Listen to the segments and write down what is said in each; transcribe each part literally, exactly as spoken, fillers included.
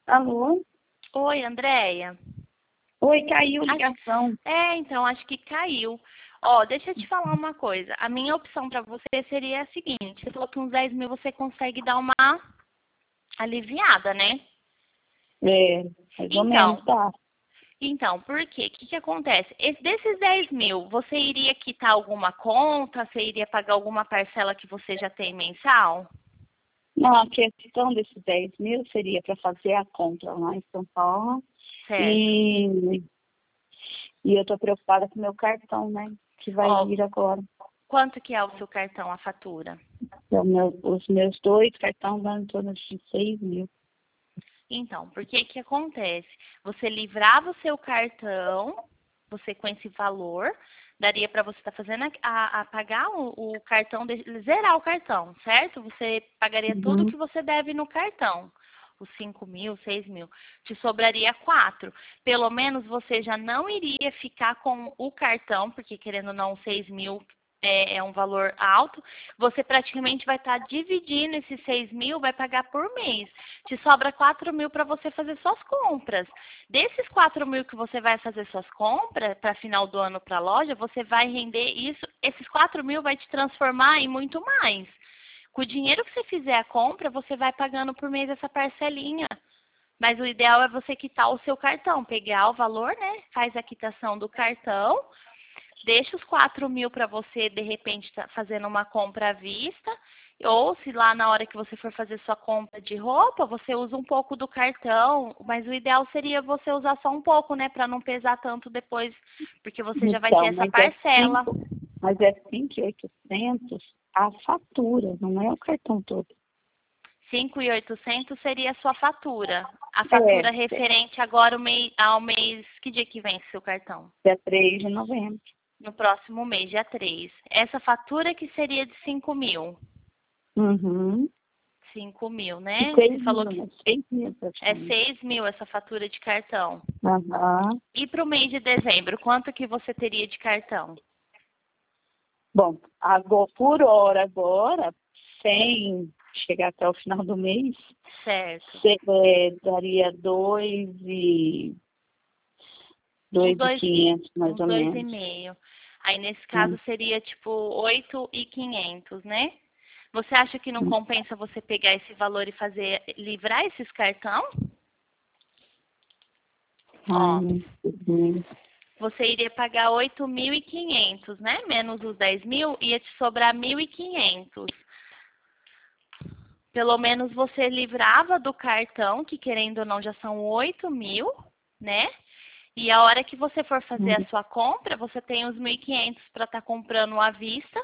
Alô? Oi, Andréia. Oi, caiu a Acho- ligação. É, então, acho que caiu. Ó, deixa eu te falar uma coisa. A minha opção para você seria a seguinte. Você falou que uns dez mil você consegue dar uma aliviada, né? É, mais ou menos, Então, tá. então, por quê? O que que acontece? Esse- desses dez mil, você iria quitar alguma conta? Você iria pagar alguma parcela que você já tem mensal? Não, a questão desses dez mil seria para fazer a compra lá em São Paulo. Certo. E, e eu tô preocupada com o meu cartão, né? Que vai Ó, vir agora. quanto que é o seu cartão, a fatura? Então, meu- os meus dois cartões dão em torno de seis mil. Então, porque que acontece? Você livrava o seu cartão, você com esse valor, daria para você estar fazendo a, a- a pagar o, o cartão, de- zerar o cartão, certo? Você pagaria tudo Uhum. que você deve no cartão. Os cinco mil, seis mil. Te sobraria quatro. Pelo menos você já não iria ficar com o cartão, porque querendo ou não, seis mil é, é um valor alto. Você praticamente vai estar dividindo esses seis mil, vai pagar por mês. Te sobra quatro mil para você fazer suas compras. Desses quatro mil que você vai fazer suas compras para final do ano para a loja, você vai render isso. Esses quatro mil vai te transformar em muito mais. Com o dinheiro que você fizer a compra, você vai pagando por mês essa parcelinha. Mas o ideal é você quitar o seu cartão, pegar o valor, né? Faz a quitação do cartão, deixa os quatro mil para você, de repente, estar fazendo uma compra à vista. Ou se lá na hora que você for fazer sua compra de roupa, você usa um pouco do cartão. Mas o ideal seria você usar só um pouco, né? Para não pesar tanto depois, porque você já vai ter Então, essa mas é parcela. cinco, mas é cinco mil e oitocentos a fatura, não é o cartão todo. cinco mil e oitocentos seria a sua fatura. A É, fatura referente agora ao mês, ao mês. Que dia que vence seu cartão? dia três de novembro. No próximo mês, dia três. Essa fatura que seria de cinco mil. Uhum. cinco mil, E né? Você seis falou mil, que né? Seis mil é praticamente. seis mil essa fatura de cartão. Aham. E para o mês de dezembro, quanto que você teria de cartão? Bom, agora, por hora agora, sem chegar até o final do mês, Certo. cê, é, daria dois e Uns dois e dois, quinhentos mais uns ou dois e menos. meio. Aí nesse Hum, caso seria tipo oito e quinhentos, né? Você acha que não hum. compensa você pegar esse valor e fazer livrar esses cartão? Ai, Ó, não sei. você iria pagar oito mil e quinhentos, né? Menos os dez mil, ia te sobrar mil e quinhentos. Pelo menos você livrava do cartão, que querendo ou não já são oito mil, né? E a hora que você for fazer a Hum, sua compra, você tem os mil e quinhentos para estar comprando à vista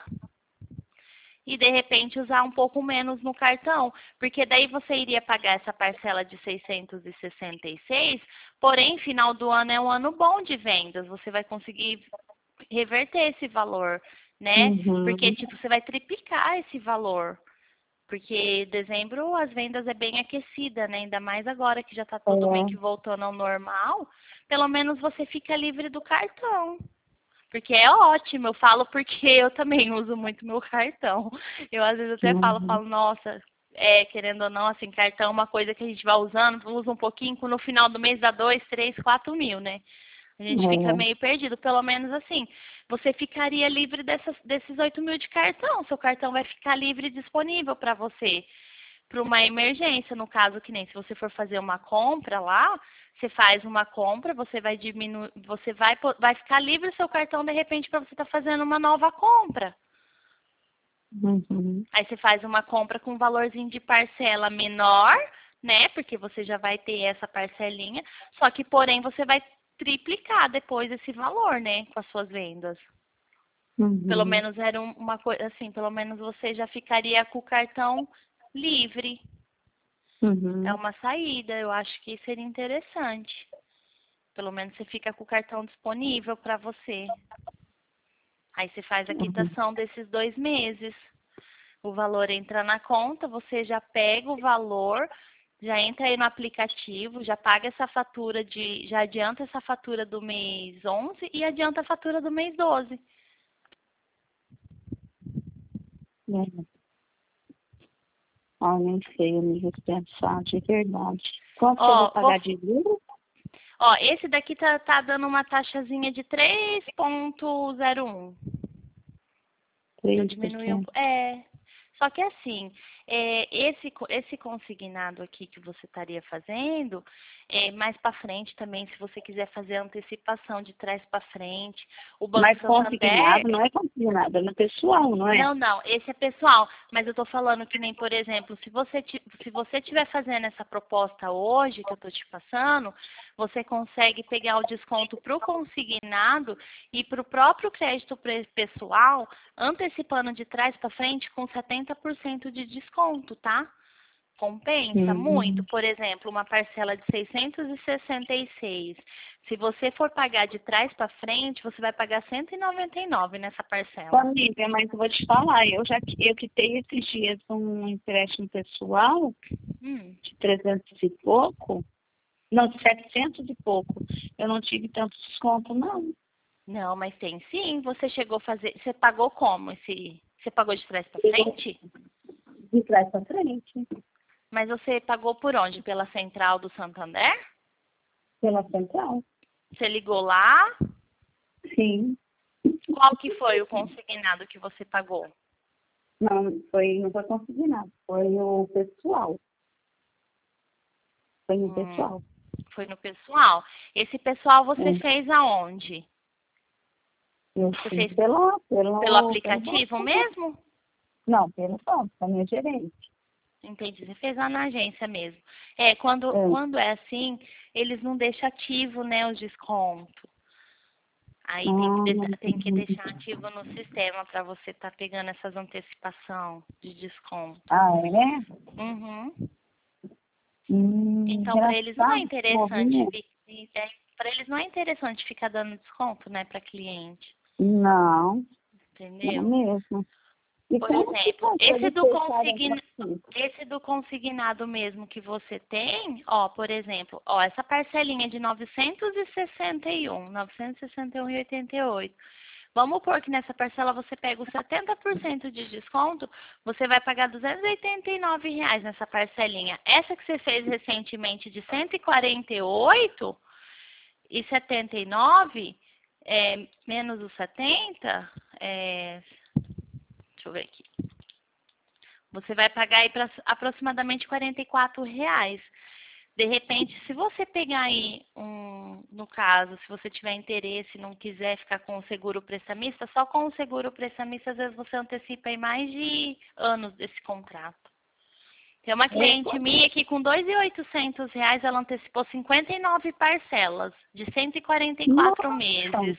e de repente usar um pouco menos no cartão, porque daí você iria pagar essa parcela de seiscentos e sessenta e seis, porém final do ano é um ano bom de vendas, você vai conseguir reverter esse valor, né? Porque Uhum. tipo, você vai triplicar esse valor. Porque dezembro as vendas é bem aquecida, né? Ainda mais agora que já está tudo meio que É. voltando ao normal. Pelo menos você fica livre do cartão. Porque é ótimo, eu falo porque eu também uso muito meu cartão. Eu às vezes até falo, Uhum. falo, nossa, é, querendo ou não, assim, cartão é uma coisa que a gente vai usando, usa um pouquinho, no final do mês dá dois, três, quatro mil, né? A gente fica É. meio perdido, pelo menos assim. Você ficaria livre dessas, desses oito mil de cartão. Seu cartão vai ficar livre e disponível para você para uma emergência, no caso que nem se você for fazer uma compra lá, você faz uma compra, você vai diminuir, você vai, vai ficar livre o seu cartão de repente para você estar tá fazendo uma nova compra. Uhum. Aí você faz uma compra com um valorzinho de parcela menor, né? Porque você já vai ter essa parcelinha, só que porém você vai triplicar depois esse valor, né, com as suas vendas. Pelo Uhum. menos era um- uma coisa assim, pelo menos você já ficaria com o cartão livre. É Uhum. uma saída, eu acho que seria interessante. Pelo menos você fica com o cartão disponível para você. Aí você faz a Uhum. quitação desses dois meses. O valor entra na conta, você já pega o valor, já entra aí no aplicativo, já paga essa fatura de, já adianta essa fatura do mês onze e adianta a fatura do mês doze. É. Ai, nem sei, eu não vou pensar, de verdade. Quanto que eu Ó, vou pagar vou- de juros? ó, esse daqui tá, tá dando uma taxazinha de três ponto zero um. Eu três por diminui um. cento. É. Só que assim, é, esse, co- esse consignado aqui que você estaria fazendo, é, mais para frente também, se você quiser fazer antecipação de trás para frente, o Banco Mas Santander. consignado não é consignado, é no pessoal, não é? Não, não, esse é pessoal, mas eu tô falando que nem, por exemplo, se você ti- se você estiver fazendo essa proposta hoje que eu tô te passando, você consegue pegar o desconto para o consignado e para o próprio crédito pre- pessoal, antecipando de trás para frente com setenta por cento de desconto, tá? Compensa muito, Uhum. por exemplo, uma parcela de seiscentos e sessenta e seis. Se você for pagar de trás para frente, você vai pagar cento e noventa e nove nessa parcela. Família, mas eu vou te falar, eu já eu quitei esses dias um empréstimo pessoal Hum. de trezentos e pouco, não, de setecentos e pouco. Eu não tive tanto desconto, não. Não, mas tem sim. Você chegou a fazer. Você pagou como esse? Você pagou de trás para Eu- frente? De trás para frente, Mas você pagou por onde? Pela central do Santander? pela central. Você ligou lá? Sim. Qual que foi o consignado que você pagou? Não, foi, não foi consignado, foi o pessoal. Foi no Hum, pessoal. foi no pessoal. Esse pessoal você É. fez aonde? Eu Você fiz fez pela, pelo pelo, pelo aplicativo banco. mesmo? Não, pelo banco, da minha gerente. Entendi. Você fez lá na agência mesmo. É, quando, É. quando é assim, eles não deixam ativo, né, os descontos. Aí tem que, Ah, de- tem que deixar ativo no sistema para você estar pegando essas antecipação de desconto. ah, é? Uhum. Hum, Então, para eles não é engraçado, interessante, bobinha. para eles não é interessante ficar dando desconto, né, para cliente, Não, não entendeu? mesmo. E Por como que exemplo, faz para esse eles do fecharem consign... assim? esse do consignado mesmo que você tem, ó, por exemplo, ó, essa parcelinha de novecentos e sessenta e um, novecentos e sessenta e um e oitenta e oito. Vamos supor que nessa parcela você pega os setenta por cento de desconto, você vai pagar duzentos e oitenta e nove reais nessa parcelinha. Essa que você fez recentemente de cento e quarenta e oito e setenta e nove, é, menos os setenta, é, deixa eu ver aqui. Você vai pagar aí para aproximadamente quarenta e quatro reais. De repente, se você pegar aí, um, no caso, se você tiver interesse e não quiser ficar com o seguro prestamista, só com o seguro prestamista, às vezes você antecipa aí mais de anos desse contrato. Tem uma cliente minha que com dois mil e oitocentos reais ela antecipou cinquenta e nove parcelas de cento e quarenta e quatro Nossa, meses.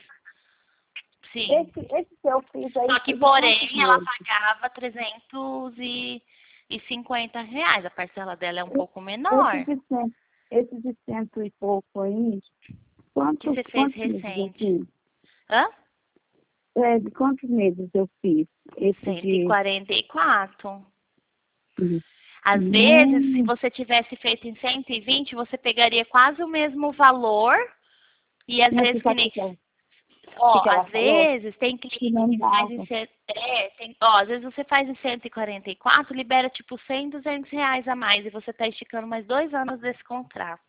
Sim. esse, esse que eu fiz aí Só que, foi de quantos porém, ela meses? pagava trezentos e cinquenta reais. A parcela dela é um pouco Esse menor. de cento, esse de cento e pouco aí, Que quantos, você fez quantos meses eu recente. fiz? Hã? É, de quantos meses eu fiz? Esse cento e de... quarenta e quatro. Hum, Às vezes, se hum, você tivesse feito em cento e vinte, você pegaria quase o mesmo valor. E às mas você vezes, que sabe o nem. que ela, o que Ó, que ela às falou? vezes tem Que cliente não que faz em dava. cento, é, tem, ó, às vezes você faz em cento e quarenta e quatro, libera tipo cem, duzentos reais a mais e você está esticando mais dois anos desse contrato.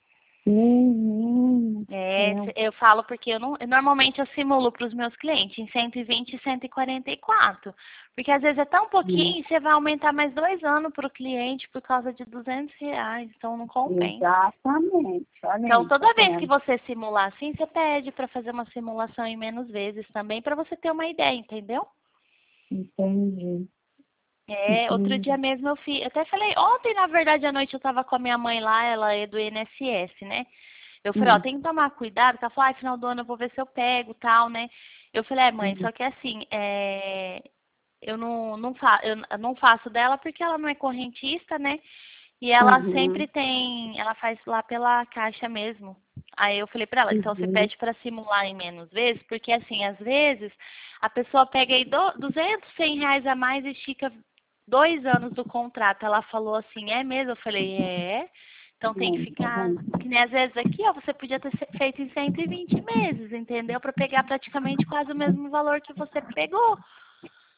Hum, É, hum, se- eu falo porque eu não, eu normalmente eu simulo para os meus clientes em cento e vinte e cento e quarenta e quatro. Porque às vezes é tão hum, pouquinho e você vai aumentar mais dois anos para o cliente por causa de duzentos reais, então não compensa. exatamente. Olha Então aí, tá toda vez que vendo? você simular assim, você pede para fazer uma simulação em menos vezes também, para você ter uma ideia, entendeu? Entendi, É, outro dia entendi. mesmo eu fiz, eu até falei, ontem na verdade à noite eu tava com a minha mãe lá, ela é do I N S S, né? Eu falei, ó, Hum, tem que tomar cuidado, porque ela falou, ai, final do ano eu vou ver se eu pego, tal, né? Eu falei, é, mãe, hum, só que assim, é, eu não, não, fa eu não faço dela porque ela não é correntista, né? E ela uhum, sempre tem, ela faz lá pela caixa mesmo. Aí eu falei pra ela, então você uhum, pede pra simular em menos vezes, porque assim, às vezes a pessoa pega aí do, duzentos, cem reais a mais e estica dois anos do contrato. Ela falou assim, é mesmo? Eu falei, é. Então tem que hum, tá ficar, vendo? que nem às vezes aqui, ó, você podia ter se- feito em cento e vinte meses, entendeu? Pra pegar praticamente quase o mesmo valor que você pegou.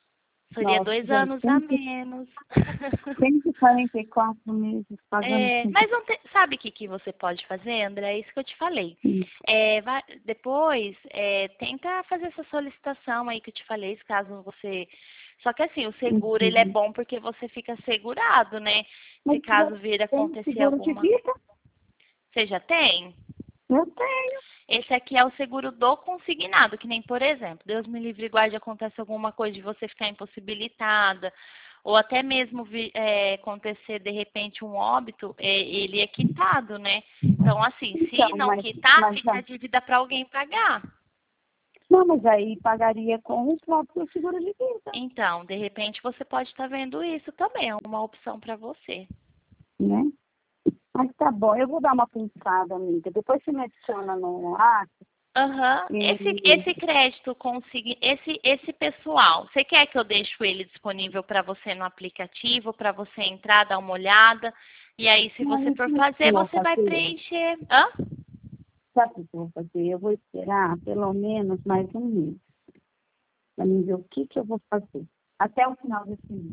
Seria Nossa, dois gente, anos a menos. cento e quarenta e quatro meses pagando. É, cem. mas não tem, sabe o que, que você pode fazer, André? É isso que eu te falei. Hum. É, vai- depois, é, tenta fazer essa solicitação aí que eu te falei, se caso você... Só que assim, o seguro, ele é Uhum. bom porque você fica segurado, né? Mas Se caso vir a tem acontecer seguro de alguma... vida? Você já tem? Eu tenho. Esse aqui é o seguro do consignado, que nem, por exemplo, Deus me livre e guarde, acontece alguma coisa de você ficar impossibilitada, ou até mesmo vi- é, acontecer, de repente, um óbito, é, ele é quitado, né? Então, assim, Então, se não mas, quitar, mas fica a já- dívida para alguém pagar. não, mas aí pagaria com o próprio seguro de vida, Então, de repente, você pode estar vendo isso também, é uma opção para você. né? Mas tá bom, eu vou dar uma pensada, amiga. Depois você me adiciona no ar. Aham. Esse, E... esse crédito consegui, esse, esse pessoal, você quer que eu deixe ele disponível para você no aplicativo, para você entrar, dar uma olhada, e aí se você Não, for isso fazer, eu vou você vai fazer. preencher. Hã? Sabe o que eu vou fazer? Eu vou esperar pelo menos mais um mês para me ver o que, que eu vou fazer. Até o final desse mês.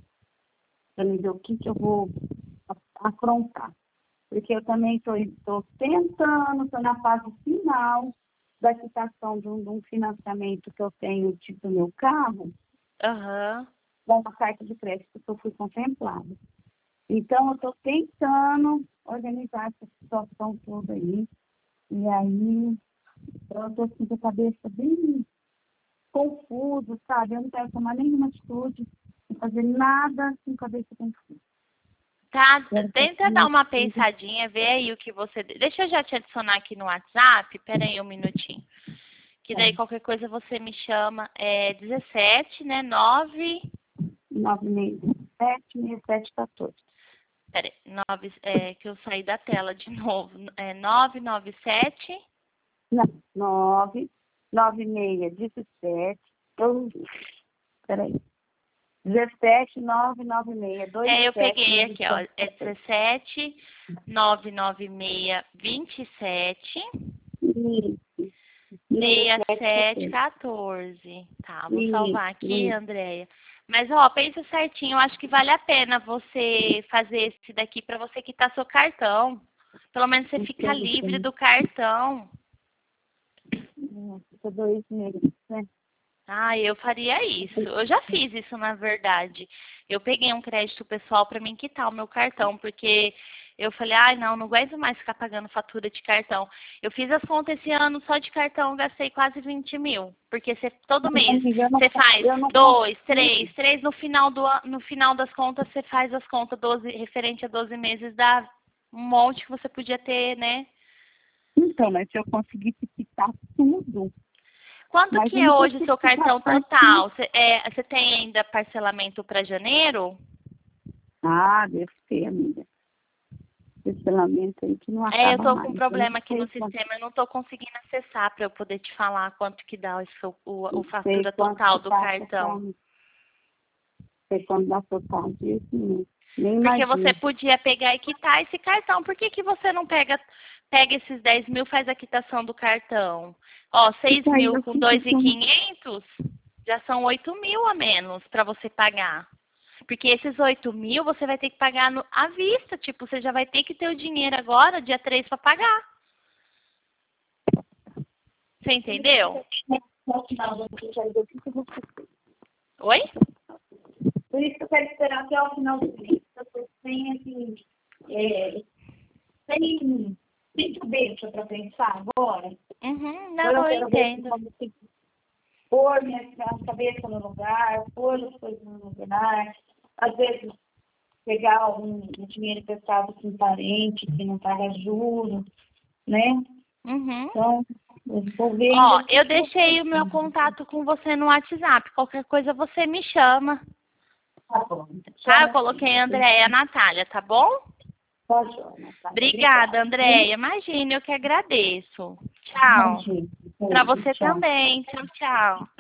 Para me ver o que, que eu vou a- afrontar. Porque eu também estou tentando, estou na fase final da quitação de um, de um financiamento que eu tenho, tipo, meu carro, Aham. com uma carta de crédito que eu fui contemplada. Então, eu estou tentando organizar essa situação toda aí. E aí, eu estou assim, com a cabeça bem confusa, sabe? Eu não quero tomar nenhuma atitude, não fazer nada com cabeça confusa. Tá, Quero tenta dar uma pensadinha, ver aí o que você. Deixa eu já te adicionar aqui no WhatsApp, pera aí um minutinho. Que daí qualquer coisa você me chama. É dezessete, né? nove. nove seis sete, seis sete, quatorze. Pera aí, nove, é, que eu saí da tela de novo. É nove nove sete. Não, nove, nove, seis, dezessete, eu, peraí, dezessete, nove, nove, seis, dois, É, eu sete, peguei seis, aqui, ó. É dezessete, nove nove seis, vinte e sete, sessenta e sete, quatorze. Tá, vou salvar aqui, Andréia. Mas, ó, pensa certinho, eu acho que vale a pena você fazer esse daqui para você quitar seu cartão. Pelo menos você fica livre do cartão. Fica dois meses, né? Ah, eu faria isso. Eu já fiz isso, na verdade. Eu peguei um crédito pessoal para mim quitar o meu cartão, porque eu falei, ai, não, não aguento mais ficar pagando fatura de cartão. Eu fiz as contas esse ano só de cartão, gastei quase vinte mil. Porque você, todo mês Eu não, você faz eu não dois, consigo. três, três, no final, do, an- no final das contas você faz as contas doze, referente a doze meses, dá um monte que você podia ter, né? Então, mas se eu conseguisse quitar tudo, Quanto mas que eu é não hoje o consigo seu quitar cartão partir. total? Você é, você tem ainda parcelamento para janeiro? Ah, deve ter, amiga. Parcelamento aí que não É, eu acaba tô com um mais. Eu não problema aqui sei no quanto, sistema, eu não tô conseguindo acessar para eu poder te falar quanto que dá o, seu- o, o não sei fatura quanto total que do tá cartão. total. Sei quando dá total disso, nem nem Porque você imagino. podia pegar e quitar esse cartão. Por que, que você não pega, pega esses dez mil e faz a quitação do cartão? Ó, seis Isso aí mil eu com fico dois mil e com... quinhentos já são oito mil a menos para você pagar. Porque esses oito mil você vai ter que pagar no, à vista. Tipo, você já vai ter que ter o dinheiro agora, dia três, para pagar. Você entendeu? Oi? Por isso que eu quero esperar até o final do mês. Eu sem, assim, é, sem, sem cabeça para pensar agora. Uhum, Então, não, eu eu quero ver entendo. como se pôr minha cabeça no lugar, pôr as coisas no lugar. Às vezes, pegar um, um dinheiro emprestado com um parente que não paga juros, né? Uhum. Então, eu vou ver Ó, ainda. eu deixei o meu contato com você no WhatsApp. Qualquer coisa você me chama. Tá bom. Tá? Eu Chama coloquei a assim. Andréia Natália, tá bom? Tá joia, tá? Obrigada, Obrigada. Andréia. Imagina, eu que agradeço. Tchau. Imagina. Pra você Tchau. também. Tchau, tchau.